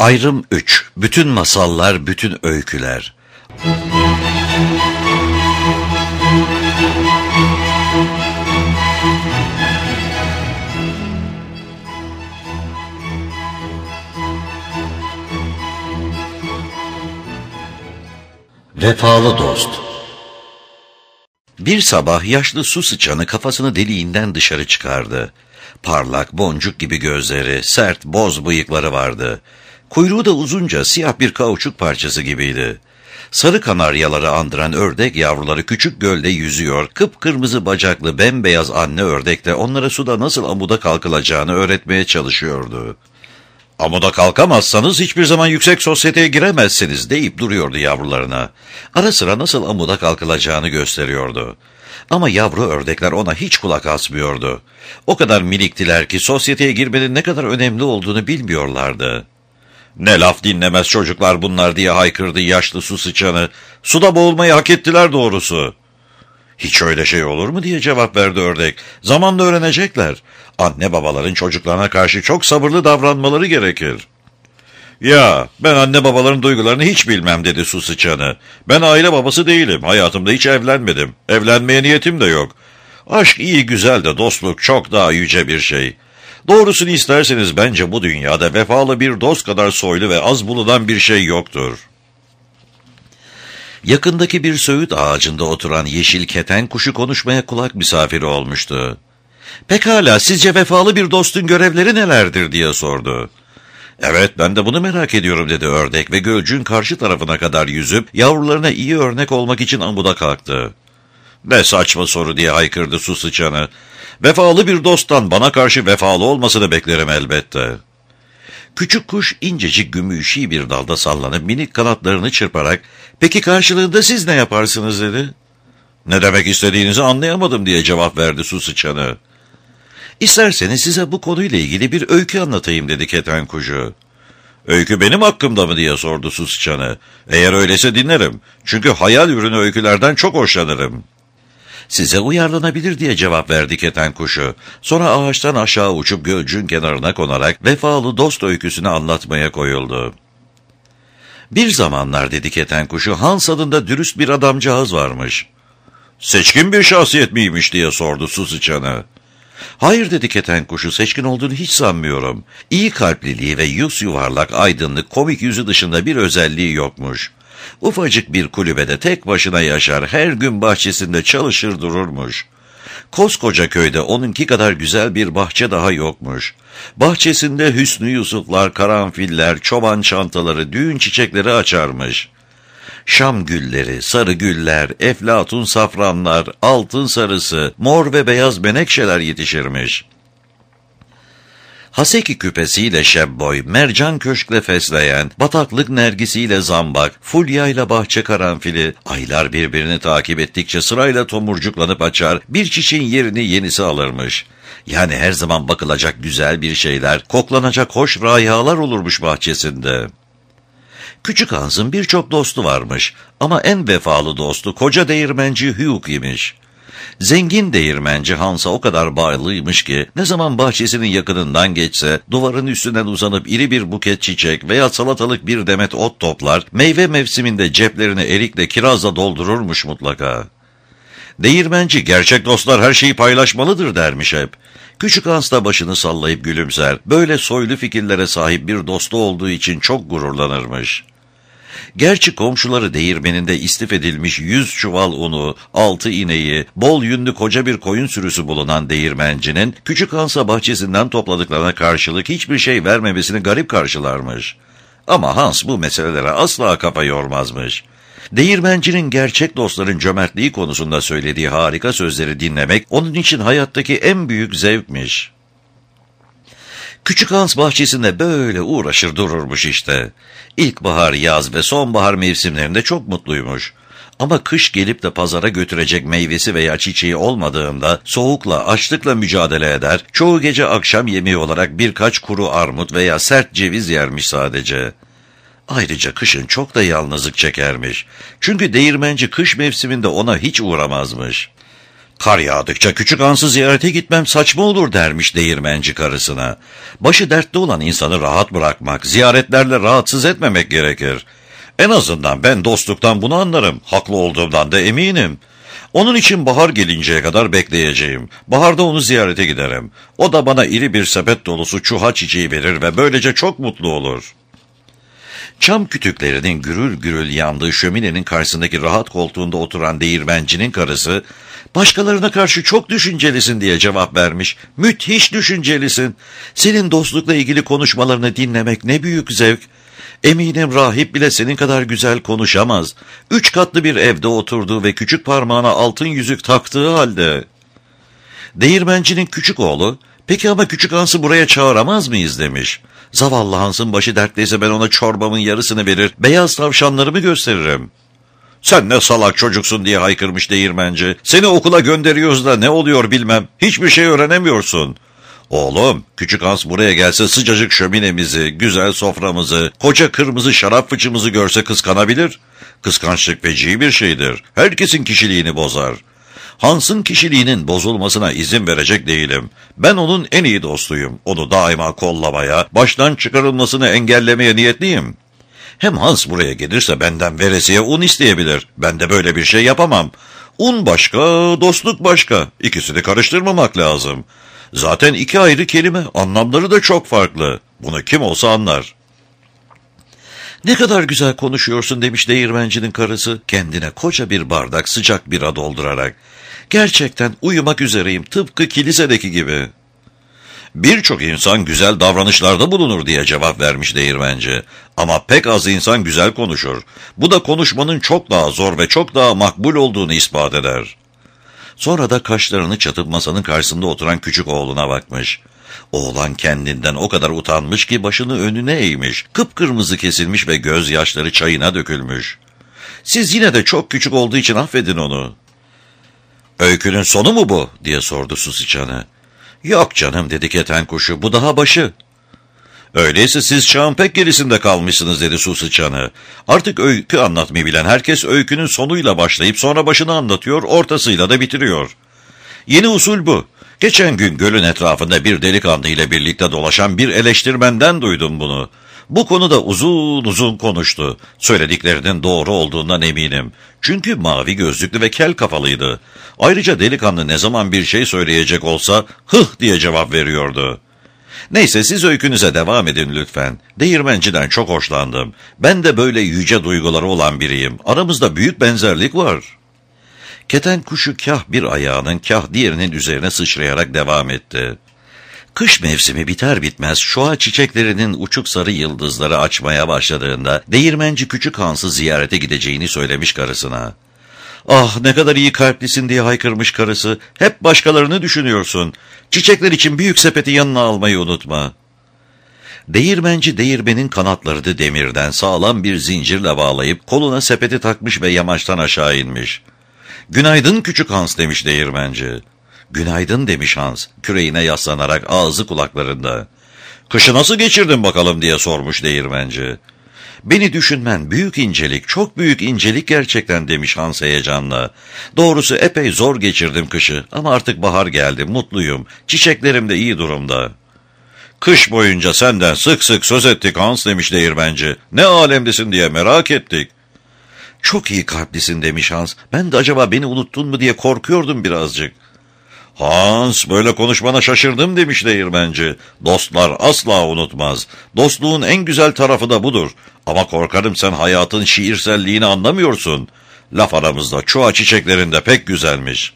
Ayrım 3. Bütün masallar, bütün öyküler. Vefalı dost. Bir sabah yaşlı su sıçanı kafasını deliğinden dışarı çıkardı. Parlak, boncuk gibi gözleri, sert, boz bıyıkları vardı. Kuyruğu da uzunca, siyah bir kauçuk parçası gibiydi. Sarı kanaryaları andıran ördek yavruları küçük gölde yüzüyor, kıpkırmızı bacaklı bembeyaz anne ördek de onlara suda nasıl amuda kalkılacağını öğretmeye çalışıyordu. "Amuda kalkamazsanız hiçbir zaman yüksek sosyeteye giremezsiniz" deyip duruyordu yavrularına. Ara sıra nasıl amuda kalkılacağını gösteriyordu. Ama yavru ördekler ona hiç kulak asmıyordu. O kadar miniktiler ki sosyeteye girmenin ne kadar önemli olduğunu bilmiyorlardı. "Ne laf dinlemez çocuklar bunlar" diye haykırdı yaşlı su sıçanı. "Suda boğulmayı hak ettiler doğrusu." "Hiç öyle şey olur mu?" diye cevap verdi ördek. "Zamanla öğrenecekler. Anne babaların çocuklarına karşı çok sabırlı davranmaları gerekir." "Ya ben anne babaların duygularını hiç bilmem" dedi su sıçanı. "Ben aile babası değilim. Hayatımda hiç evlenmedim. Evlenmeye niyetim de yok. Aşk iyi güzel de dostluk çok daha yüce bir şey. Doğrusunu isterseniz bence bu dünyada vefalı bir dost kadar soylu ve az bulunan bir şey yoktur." Yakındaki bir söğüt ağacında oturan yeşil keten kuşu konuşmaya kulak misafiri olmuştu. "Pekala, sizce vefalı bir dostun görevleri nelerdir?" diye sordu. "Evet, ben de bunu merak ediyorum" dedi ördek ve gölcüğün karşı tarafına kadar yüzüp yavrularına iyi örnek olmak için amuda kalktı. "Ne saçma soru" diye haykırdı su sıçanı. "Vefalı bir dosttan bana karşı vefalı olmasını beklerim elbette." Küçük kuş incecik gümüşi bir dalda sallanıp minik kanatlarını çırparak "Peki karşılığında siz ne yaparsınız?" dedi. "Ne demek istediğinizi anlayamadım" diye cevap verdi su sıçanı. "İsterseniz size bu konuyla ilgili bir öykü anlatayım" dedi keten kuşu. "Öykü benim hakkımda mı?" diye sordu su sıçanı. "Eğer öyleyse dinlerim. Çünkü hayal ürünü öykülerden çok hoşlanırım." "Size uyarlanabilir" diye cevap verdi keten kuşu. Sonra ağaçtan aşağı uçup gölcüğün kenarına konarak vefalı dost öyküsünü anlatmaya koyuldu. "Bir zamanlar" dedi keten kuşu, "Hans adında dürüst bir adamcağız varmış." "Seçkin bir şahsiyet miymiş?" diye sordu su sıçanı. "Hayır" dedi keten kuşu, "seçkin olduğunu hiç sanmıyorum. İyi kalpliliği ve yuvarlak, aydınlık, komik yüzü dışında bir özelliği yokmuş. Ufacık bir kulübede tek başına yaşar, her gün bahçesinde çalışır dururmuş. Koskoca köyde onunki kadar güzel bir bahçe daha yokmuş. Bahçesinde Hüsnü Yusuflar, karanfiller, çoban çantaları, düğün çiçekleri açarmış. Şam gülleri, sarı güller, eflatun safranlar, altın sarısı, mor ve beyaz menekşeler yetişirmiş. Haseki küpesiyle şebboy, mercan köşkle fesleğen, bataklık nergisiyle zambak, fulyayla bahçe karanfili, aylar birbirini takip ettikçe sırayla tomurcuklanıp açar, bir çiçeğin yerini yenisi alırmış. Yani her zaman bakılacak güzel bir şeyler, koklanacak hoş raihalar olurmuş bahçesinde. Küçük Hans'ın birçok dostu varmış ama en vefalı dostu koca değirmenci Hugh imiş. Zengin değirmenci Hans'a o kadar bağlıymış ki ne zaman bahçesinin yakınından geçse duvarın üstünden uzanıp iri bir buket çiçek veya salatalık bir demet ot toplar, meyve mevsiminde ceplerini erikle kirazla doldururmuş mutlaka. Değirmenci gerçek dostlar her şeyi paylaşmalıdır dermiş hep. Küçük Hans da başını sallayıp gülümser, böyle soylu fikirlere sahip bir dostu olduğu için çok gururlanırmış. Gerçi komşuları değirmeninde istif edilmiş 100 çuval unu, 6 ineği, bol yünlü koca bir koyun sürüsü bulunan değirmencinin Küçük Hans'a bahçesinden topladıklarına karşılık hiçbir şey vermemesini garip karşılarmış. Ama Hans bu meselelere asla kafa yormazmış. Değirmencinin gerçek dostların cömertliği konusunda söylediği harika sözleri dinlemek onun için hayattaki en büyük zevkmiş. Küçük Hans bahçesinde böyle uğraşır dururmuş işte. İlkbahar, yaz ve sonbahar mevsimlerinde çok mutluymuş. Ama kış gelip de pazara götürecek meyvesi veya çiçeği olmadığında soğukla, açlıkla mücadele eder, çoğu gece akşam yemeği olarak birkaç kuru armut veya sert ceviz yermiş sadece. Ayrıca kışın çok da yalnızlık çekermiş. Çünkü değirmenci kış mevsiminde ona hiç uğramazmış. Kar yağdıkça küçük Hans'ı ziyarete gitmem saçma olur dermiş değirmenci karısına. Başı dertte olan insanı rahat bırakmak, ziyaretlerle rahatsız etmemek gerekir. En azından ben dostluktan bunu anlarım, haklı olduğumdan da eminim. Onun için bahar gelinceye kadar bekleyeceğim. Baharda onu ziyarete giderim. O da bana iri bir sepet dolusu çuha çiçeği verir ve böylece çok mutlu olur. Çam kütüklerinin gürül gürül yandığı şöminenin karşısındaki rahat koltuğunda oturan değirmencinin karısı, başkalarına karşı çok düşüncelisin diye cevap vermiş. Müthiş düşüncelisin. Senin dostlukla ilgili konuşmalarını dinlemek ne büyük zevk. Eminim rahip bile senin kadar güzel konuşamaz. 3 katlı bir evde oturduğu ve küçük parmağına altın yüzük taktığı halde. Değirmencinin küçük oğlu, peki ama küçük Hans'ı buraya çağıramaz mıyız demiş. Zavallı Hans'ın başı dertliyse ben ona çorbamın yarısını verir, beyaz tavşanlarımı gösteririm. Sen ne salak çocuksun diye haykırmış değirmenci. Seni okula gönderiyoruz da ne oluyor bilmem. Hiçbir şey öğrenemiyorsun. Oğlum, küçük Hans buraya gelse sıcacık şöminemizi, güzel soframızı, koca kırmızı şarap fıçımızı görse kıskanabilir. Kıskançlık feci bir şeydir. Herkesin kişiliğini bozar. Hans'ın kişiliğinin bozulmasına izin verecek değilim. Ben onun en iyi dostuyum. Onu daima kollamaya, baştan çıkarılmasını engellemeye niyetliyim. Hem Hans buraya gelirse benden veresiye un isteyebilir. Ben de böyle bir şey yapamam. Un başka, dostluk başka. İkisini karıştırmamak lazım. Zaten 2 ayrı kelime, anlamları da çok farklı. Bunu kim olsa anlar. Ne kadar güzel konuşuyorsun demiş değirmencinin karısı, kendine koca bir bardak sıcak bira doldurarak. Gerçekten uyumak üzereyim, tıpkı kilisedeki gibi. Birçok insan güzel davranışlarda bulunur diye cevap vermiş değirmenci. Ama pek az insan güzel konuşur. Bu da konuşmanın çok daha zor ve çok daha makbul olduğunu ispat eder. Sonra da kaşlarını çatıp masanın karşısında oturan küçük oğluna bakmış. Oğlan kendinden o kadar utanmış ki başını önüne eğmiş, kıpkırmızı kesilmiş ve gözyaşları çayına dökülmüş. Siz yine de çok küçük olduğu için affedin onu. Öykünün sonu mu bu diye sordu su sıçanı. Yok canım dedi keten kuşu, bu daha başı. Öyleyse siz çağın pek gerisinde kalmışsınız dedi su sıçanı. Artık öykü anlatmayı bilen herkes öykünün sonuyla başlayıp sonra başını anlatıyor, ortasıyla da bitiriyor. Yeni usul bu. Geçen gün gölün etrafında bir delikanlı ile birlikte dolaşan bir eleştirmenden duydum bunu. Bu konuda uzun uzun konuştu. Söylediklerinin doğru olduğundan eminim. Çünkü mavi gözlüklü ve kel kafalıydı. Ayrıca delikanlı ne zaman bir şey söyleyecek olsa hıh diye cevap veriyordu. Neyse siz öykünüze devam edin lütfen. Değirmenciden çok hoşlandım. Ben de böyle yüce duyguları olan biriyim. Aramızda büyük benzerlik var. Keten kuşu kah bir ayağının kah diğerinin üzerine sıçrayarak devam etti. Kış mevsimi biter bitmez şoa çiçeklerinin uçuk sarı yıldızları açmaya başladığında değirmenci küçük Hans'ı ziyarete gideceğini söylemiş karısına. Ah ne kadar iyi kalplisin diye haykırmış karısı. Hep başkalarını düşünüyorsun. Çiçekler için büyük sepeti yanına almayı unutma. Değirmenci değirmenin kanatlarını demirden sağlam bir zincirle bağlayıp koluna sepeti takmış ve yamaçtan aşağı inmiş. Günaydın küçük Hans demiş değirmenci. Günaydın demiş Hans küreğine yaslanarak ağzı kulaklarında. Kışı nasıl geçirdin bakalım diye sormuş değirmenci. Beni düşünmen büyük incelik, çok büyük incelik gerçekten demiş Hans heyecanla. Doğrusu epey zor geçirdim kışı ama artık bahar geldi, mutluyum. Çiçeklerim de iyi durumda. Kış boyunca senden sık sık söz ettik Hans demiş değirmenci. Ne alemdesin diye merak ettik. Çok iyi kalplisin demiş Hans. Ben de acaba beni unuttun mu diye korkuyordum birazcık. Hans böyle konuşmana şaşırdım demiş değirmenci. Dostlar asla unutmaz. Dostluğun en güzel tarafı da budur. Ama korkarım sen hayatın şiirselliğini anlamıyorsun. Laf aramızda çuha çiçeklerinde pek güzelmiş.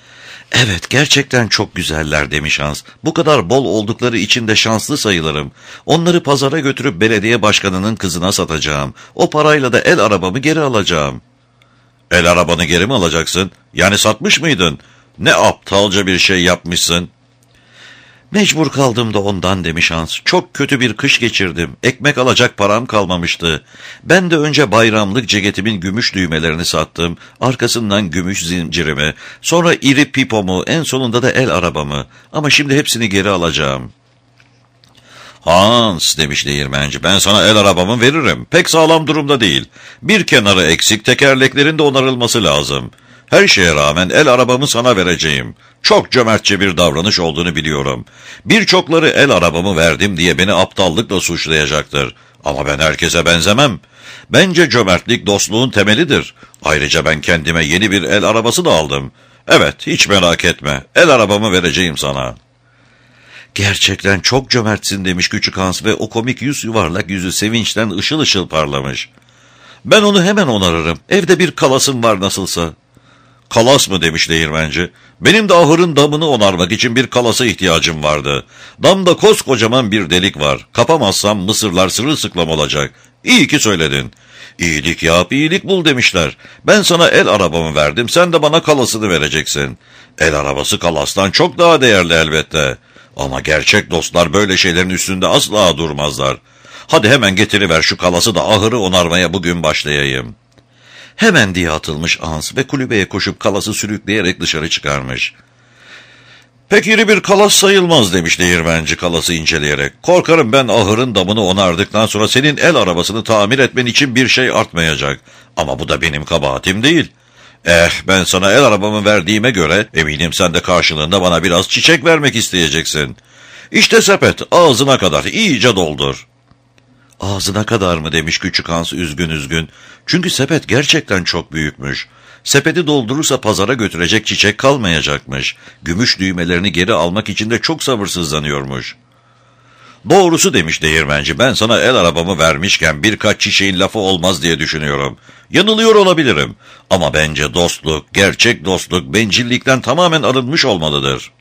Evet gerçekten çok güzeller demiş Hans. Bu kadar bol oldukları için de şanslı sayılırım. Onları pazara götürüp belediye başkanının kızına satacağım. O parayla da el arabamı geri alacağım. El arabanı geri mi alacaksın? Yani satmış mıydın? Ne aptalca bir şey yapmışsın. Mecbur kaldım da ondan demiş Hans. Çok kötü bir kış geçirdim. Ekmek alacak param kalmamıştı. Ben de önce bayramlık ceketimin gümüş düğmelerini sattım. Arkasından gümüş zincirimi. Sonra iri pipomu. En sonunda da el arabamı. Ama şimdi hepsini geri alacağım. Hans demiş değirmenci. Ben sana el arabamı veririm. Pek sağlam durumda değil. Bir kenarı eksik, tekerleklerin de onarılması lazım. Her şeye rağmen el arabamı sana vereceğim. Çok cömertçe bir davranış olduğunu biliyorum. Birçokları el arabamı verdim diye beni aptallıkla suçlayacaktır. Ama ben herkese benzemem. Bence cömertlik dostluğun temelidir. Ayrıca ben kendime yeni bir el arabası da aldım. Evet, hiç merak etme. El arabamı vereceğim sana. Gerçekten çok cömertsin demiş küçük Hans ve o komik yuvarlak yüzü sevinçten ışıl ışıl parlamış. Ben onu hemen onarırım. Evde bir kalasım var nasılsa. Kalas mı demiş değirmenci. Benim de ahırın damını onarmak için bir kalasa ihtiyacım vardı. Damda koskocaman bir delik var. Kapamazsam mısırlar sırılsıklam olacak. İyi ki söyledin. İyilik yap, iyilik bul demişler. Ben sana el arabamı verdim, sen de bana kalasını vereceksin. El arabası kalastan çok daha değerli elbette. Ama gerçek dostlar böyle şeylerin üstünde asla durmazlar. Hadi hemen getiriver şu kalası da ahırı onarmaya bugün başlayayım. Hemen diye atılmış Hans ve kulübeye koşup kalası sürükleyerek dışarı çıkarmış. Pek iri bir kalas sayılmaz demiş değirmenci kalası inceleyerek. Korkarım ben ahırın damını onardıktan sonra senin el arabasını tamir etmen için bir şey artmayacak. Ama bu da benim kabahatim değil. Ben sana el arabamı verdiğime göre eminim sen de karşılığında bana biraz çiçek vermek isteyeceksin. İşte sepet, ağzına kadar iyice doldur. Ağzına kadar mı demiş küçük Hans üzgün üzgün. Çünkü sepet gerçekten çok büyükmüş. Sepeti doldurursa pazara götürecek çiçek kalmayacakmış. Gümüş düğmelerini geri almak için de çok sabırsızlanıyormuş. Doğrusu demiş değirmenci, ben sana el arabamı vermişken birkaç çiçeğin lafı olmaz diye düşünüyorum. Yanılıyor olabilirim. Ama bence dostluk, gerçek dostluk bencillikten tamamen arınmış olmalıdır.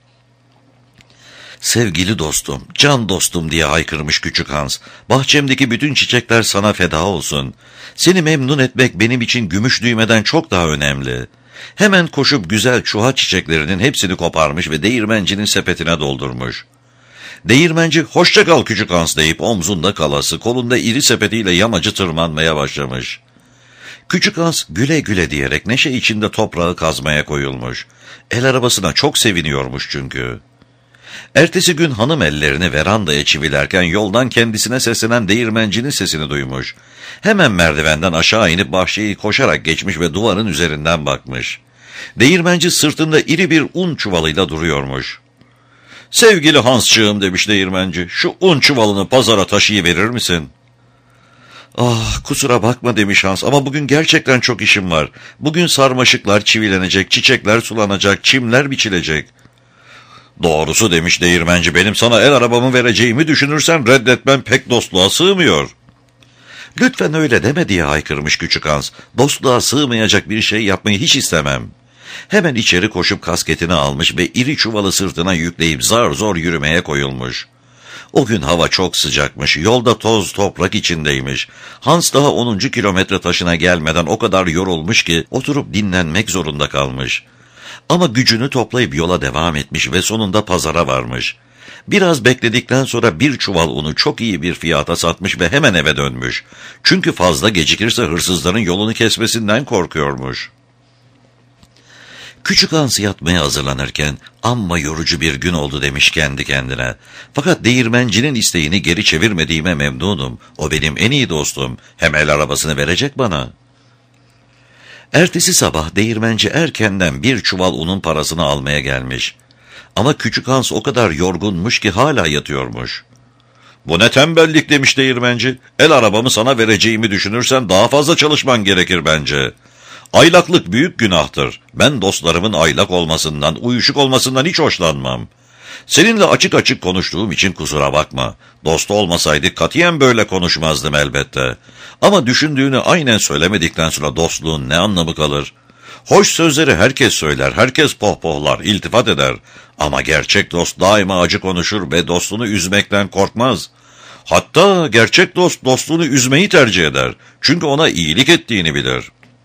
Sevgili dostum, can dostum diye haykırmış küçük Hans. Bahçemdeki bütün çiçekler sana feda olsun. Seni memnun etmek benim için gümüş düğmeden çok daha önemli. Hemen koşup güzel çuha çiçeklerinin hepsini koparmış ve değirmencinin sepetine doldurmuş. Değirmenci hoşça kal küçük Hans deyip omzunda kalası, kolunda iri sepetiyle yamacı tırmanmaya başlamış. Küçük Hans güle güle diyerek neşe içinde toprağı kazmaya koyulmuş. El arabasına çok seviniyormuş çünkü. Ertesi gün hanım ellerini verandaya çivilerken yoldan kendisine seslenen değirmencinin sesini duymuş. Hemen merdivenden aşağı inip bahçeyi koşarak geçmiş ve duvarın üzerinden bakmış. Değirmenci sırtında iri bir un çuvalıyla duruyormuş. Sevgili Hansçığım demiş değirmenci, şu un çuvalını pazara taşıyıverir misin? Ah kusura bakma demiş Hans ama bugün gerçekten çok işim var. Bugün sarmaşıklar çivilenecek, çiçekler sulanacak, çimler biçilecek. Doğrusu demiş değirmenci, benim sana el arabamı vereceğimi düşünürsen reddetmem pek dostluğa sığmıyor. Lütfen öyle deme diye haykırmış küçük Hans. Dostluğa sığmayacak bir şey yapmayı hiç istemem. Hemen içeri koşup kasketini almış ve iri çuvalı sırtına yükleyip zar zor yürümeye koyulmuş. O gün hava çok sıcakmış, yolda toz toprak içindeymiş. Hans daha 10. kilometre taşına gelmeden o kadar yorulmuş ki oturup dinlenmek zorunda kalmış. Ama gücünü toplayıp yola devam etmiş ve sonunda pazara varmış. Biraz bekledikten sonra bir çuval unu çok iyi bir fiyata satmış ve hemen eve dönmüş. Çünkü fazla gecikirse hırsızların yolunu kesmesinden korkuyormuş. Küçük Hans yatmaya hazırlanırken amma yorucu bir gün oldu demiş kendi kendine. Fakat değirmencinin isteğini geri çevirmediğime memnunum. O benim en iyi dostum. Hem el arabasını verecek bana. Ertesi sabah değirmenci erkenden bir çuval unun parasını almaya gelmiş. Ama küçük Hans o kadar yorgunmuş ki hala yatıyormuş. Bu ne tembellik demiş değirmenci. El arabamı sana vereceğimi düşünürsen daha fazla çalışman gerekir bence. Aylaklık büyük günahtır. Ben dostlarımın aylak olmasından, uyuşuk olmasından hiç hoşlanmam. Seninle açık açık konuştuğum için kusura bakma. Dost olmasaydık katiyen böyle konuşmazdım elbette. Ama düşündüğünü aynen söylemedikten sonra dostluğun ne anlamı kalır? Hoş sözleri herkes söyler, herkes pohpohlar, iltifat eder. Ama gerçek dost daima acı konuşur ve dostunu üzmekten korkmaz. Hatta gerçek dost dostluğunu üzmeyi tercih eder. Çünkü ona iyilik ettiğini bilir.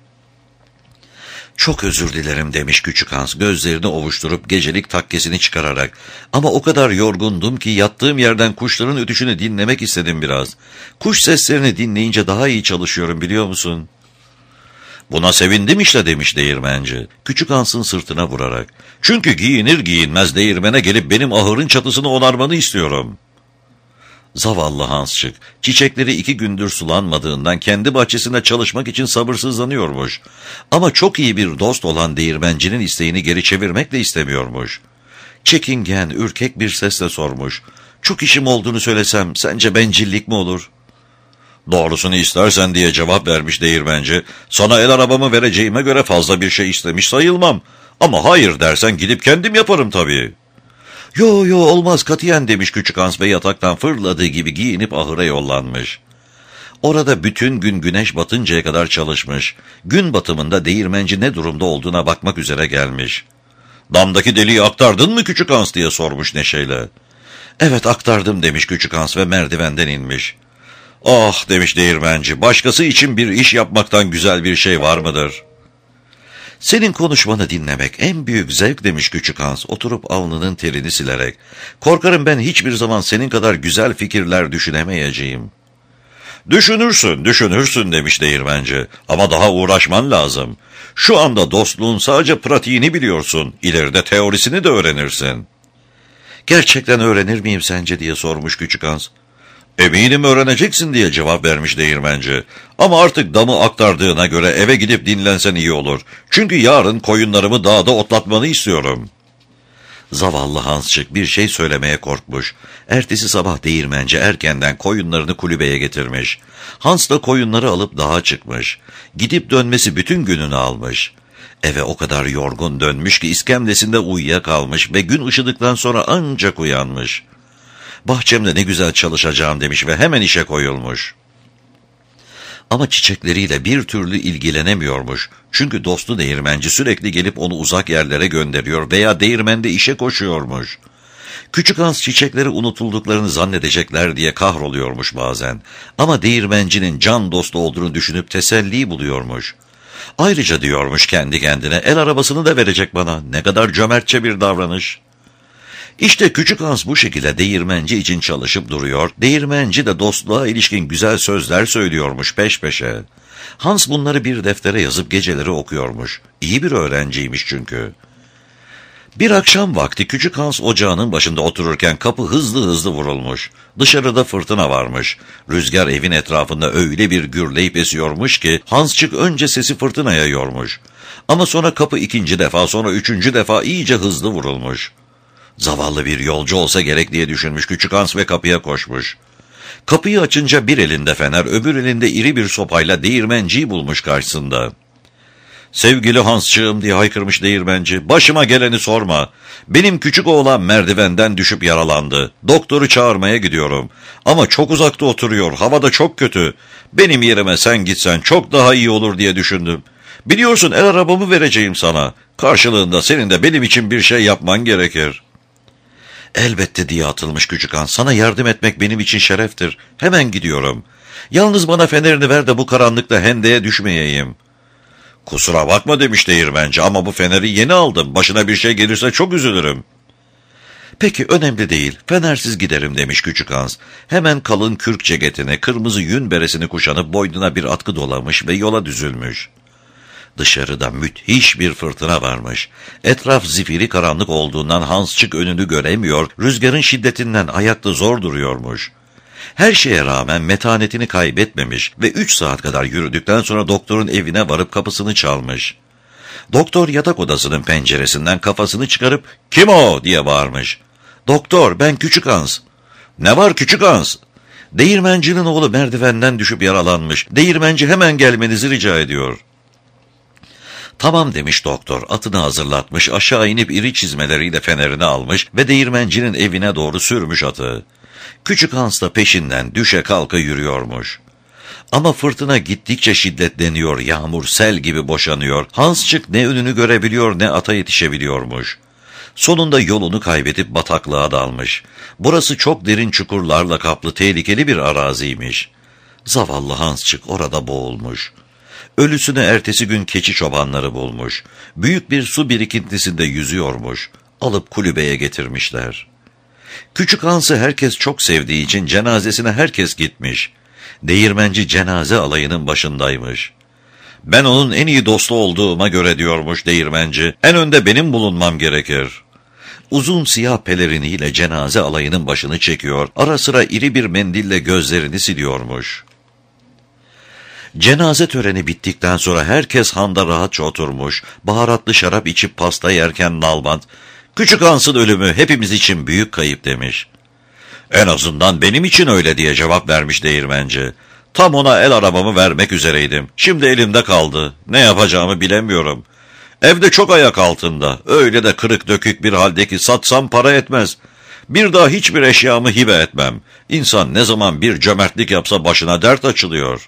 Çok özür dilerim demiş küçük Hans gözlerini ovuşturup gecelik takkesini çıkararak. Ama o kadar yorgundum ki yattığım yerden kuşların ötüşünü dinlemek istedim biraz. Kuş seslerini dinleyince daha iyi çalışıyorum biliyor musun? Buna sevindim işte demiş değirmenci. Küçük Hans'ın sırtına vurarak. Çünkü giyinir giyinmez değirmene gelip benim ahırın çatısını onarmanı istiyorum. Zavallı Hansçık, çiçekleri 2 gündür sulanmadığından kendi bahçesinde çalışmak için sabırsızlanıyormuş. Ama çok iyi bir dost olan değirmencinin isteğini geri çevirmek de istemiyormuş. Çekingen, ürkek bir sesle sormuş. Çok işim olduğunu söylesem sence bencillik mi olur? Doğrusunu istersen diye cevap vermiş değirmenci. Sana el arabamı vereceğime göre fazla bir şey istemiş sayılmam. Ama hayır dersen gidip kendim yaparım tabii. Yo olmaz katiyen demiş küçük Hans ve yataktan fırladığı gibi giyinip ahıra yollanmış. Orada bütün gün güneş batıncaya kadar çalışmış. Gün batımında değirmenci ne durumda olduğuna bakmak üzere gelmiş. Damdaki deliği aktardın mı küçük Hans diye sormuş neşeyle. Evet aktardım demiş küçük Hans ve merdivenden inmiş. Ah demiş değirmenci, başkası için bir iş yapmaktan güzel bir şey var mıdır? Senin konuşmanı dinlemek en büyük zevk demiş küçük Hans oturup alnının terini silerek. Korkarım ben hiçbir zaman senin kadar güzel fikirler düşünemeyeceğim. Düşünürsün demiş değirmenci ama daha uğraşman lazım. Şu anda dostluğun sadece pratiğini biliyorsun, ileride teorisini de öğrenirsin. Gerçekten öğrenir miyim sence diye sormuş küçük Hans. Eminim öğreneceksin diye cevap vermiş değirmenci. Ama artık damı aktardığına göre eve gidip dinlensen iyi olur. Çünkü yarın koyunlarımı dağda otlatmanı istiyorum. Zavallı Hansçık bir şey söylemeye korkmuş. Ertesi sabah değirmenci erkenden koyunlarını kulübeye getirmiş. Hans da koyunları alıp dağa çıkmış. Gidip dönmesi bütün gününü almış. Eve o kadar yorgun dönmüş ki iskemlesinde uyuyakalmış ve gün ışıdıktan sonra ancak uyanmış. Bahçemde ne güzel çalışacağım demiş ve hemen işe koyulmuş. Ama çiçekleriyle bir türlü ilgilenemiyormuş. Çünkü dostu değirmenci sürekli gelip onu uzak yerlere gönderiyor veya değirmende işe koşuyormuş. Küçük Hans çiçekleri unutulduklarını zannedecekler diye kahroluyormuş bazen. Ama değirmencinin can dostu olduğunu düşünüp teselli buluyormuş. Ayrıca diyormuş kendi kendine, el arabasını da verecek bana. Ne kadar cömertçe bir davranış. İşte küçük Hans bu şekilde değirmenci için çalışıp duruyor, değirmenci de dostluğa ilişkin güzel sözler söylüyormuş peş peşe. Hans bunları bir deftere yazıp geceleri okuyormuş. İyi bir öğrenciymiş çünkü. Bir akşam vakti küçük Hans ocağının başında otururken kapı hızlı vurulmuş. Dışarıda fırtına varmış. Rüzgar evin etrafında öyle bir gürleyip esiyormuş ki Hansçık önce sesi fırtınaya yormuş. Ama sonra kapı 2. defa sonra 3. defa iyice hızlı vurulmuş. Zavallı bir yolcu olsa gerek diye düşünmüş küçük Hans ve kapıya koşmuş. Kapıyı açınca bir elinde fener, öbür elinde iri bir sopayla değirmenciyi bulmuş karşısında. Sevgili Hansçığım diye haykırmış değirmenci, başıma geleni sorma. Benim küçük oğlan merdivenden düşüp yaralandı. Doktoru çağırmaya gidiyorum. Ama çok uzakta oturuyor, hava da çok kötü. Benim yerime sen gitsen çok daha iyi olur diye düşündüm. Biliyorsun el arabamı vereceğim sana. Karşılığında senin de benim için bir şey yapman gerekir. Elbette diye atılmış küçük Hans. Sana yardım etmek benim için şereftir. Hemen gidiyorum. Yalnız bana fenerini ver de bu karanlıkta hendeye düşmeyeyim. Kusura bakma demiş değirmenci ama bu feneri yeni aldım. Başına bir şey gelirse çok üzülürüm. Peki önemli değil. Fenersiz giderim demiş küçük Hans. Hemen kalın kürk ceketine, kırmızı yün beresini kuşanıp boynuna bir atkı dolamış ve yola düzülmüş. Dışarıda müthiş bir fırtına varmış. Etraf zifiri karanlık olduğundan Hansçık önünü göremiyor, rüzgarın şiddetinden ayakta zor duruyormuş. Her şeye rağmen metanetini kaybetmemiş ve 3 saat kadar yürüdükten sonra doktorun evine varıp kapısını çalmış. Doktor yatak odasının penceresinden kafasını çıkarıp "Kim o?" diye bağırmış. "Doktor, ben küçük Hans." "Ne var küçük Hans?" "Değirmencinin oğlu merdivenden düşüp yaralanmış. Değirmenci hemen gelmenizi rica ediyor." Tamam demiş doktor, atını hazırlatmış, aşağı inip iri çizmeleriyle fenerini almış ve değirmencinin evine doğru sürmüş atı. Küçük Hans da peşinden düşe kalka yürüyormuş. Ama fırtına gittikçe şiddetleniyor, yağmur sel gibi boşanıyor. Hansçık ne önünü görebiliyor ne ata yetişebiliyormuş. Sonunda yolunu kaybedip bataklığa dalmış. Burası çok derin çukurlarla kaplı tehlikeli bir araziymiş. Zavallı Hansçık orada boğulmuş. Ölüsünü ertesi gün keçi çobanları bulmuş. Büyük bir su birikintisinde yüzüyormuş. Alıp kulübeye getirmişler. Küçük Hans'ı herkes çok sevdiği için cenazesine herkes gitmiş. Değirmenci cenaze alayının başındaymış. "Ben onun en iyi dostu olduğuma göre," diyormuş değirmenci, "en önde benim bulunmam gerekir." Uzun siyah peleriniyle cenaze alayının başını çekiyor, ara sıra iri bir mendille gözlerini siliyormuş. Cenaze töreni bittikten sonra herkes handa rahatça oturmuş, baharatlı şarap içip pasta yerken Nalbant, "Küçük Hans'ın ölümü hepimiz için büyük kayıp," demiş. "En azından benim için öyle," diye cevap vermiş değirmenci. "Tam ona el arabamı vermek üzereydim. Şimdi elimde kaldı. Ne yapacağımı bilemiyorum. Evde çok ayak altında. Öyle de kırık dökük bir haldeki satsam para etmez. Bir daha hiçbir eşyamı hibe etmem. İnsan ne zaman bir cömertlik yapsa başına dert açılıyor."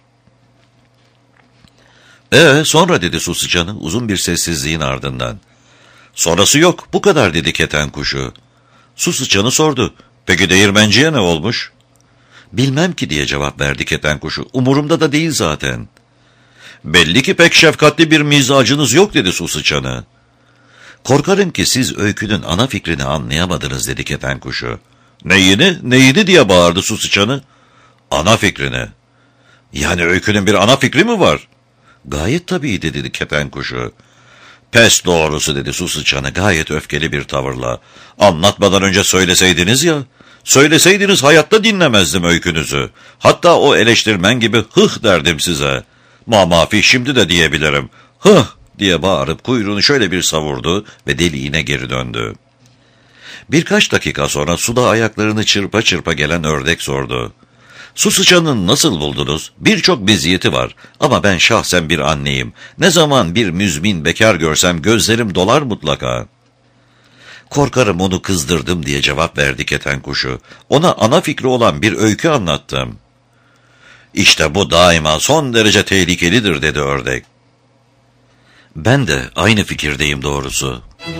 Sonra dedi su sıçanı uzun bir sessizliğin ardından. "Sonrası yok, bu kadar," dedi keten kuşu. Su sıçanı sordu. "Peki değirmenciye ne olmuş?" "Bilmem ki," diye cevap verdi keten kuşu. "Umurumda da değil zaten." "Belli ki pek şefkatli bir mizacınız yok," dedi su sıçanı. "Korkarım ki siz öykünün ana fikrini anlayamadınız," dedi keten kuşu. Neyini diye bağırdı su sıçanı. "Ana fikrini." "Yani öykünün bir ana fikri mi var?" "Gayet tabii," dedi keten kuşu. "Pes doğrusu," dedi su sıçanı gayet öfkeli bir tavırla. "Anlatmadan önce söyleseydiniz ya. Söyleseydiniz hayatta dinlemezdim öykünüzü. Hatta o eleştirmen gibi hıh derdim size. Mamafi şimdi de diyebilirim. Hıh diye bağırıp kuyruğunu şöyle bir savurdu ve deliğine geri döndü. Birkaç dakika sonra suda ayaklarını çırpa çırpa gelen ördek sordu. "Su sıçanını nasıl buldunuz? Birçok meziyeti var ama ben şahsen bir anneyim. Ne zaman bir müzmin bekar görsem gözlerim dolar mutlaka." "Korkarım onu kızdırdım," diye cevap verdi keten kuşu. "Ona ana fikri olan bir öykü anlattım." "İşte bu daima son derece tehlikelidir," dedi ördek. "Ben de aynı fikirdeyim doğrusu."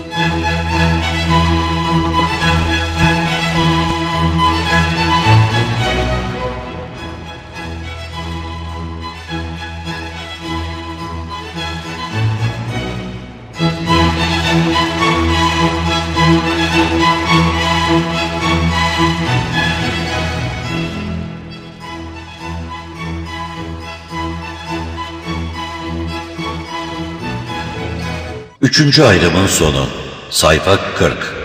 Üçüncü ayrımın sonu. Sayfa 40.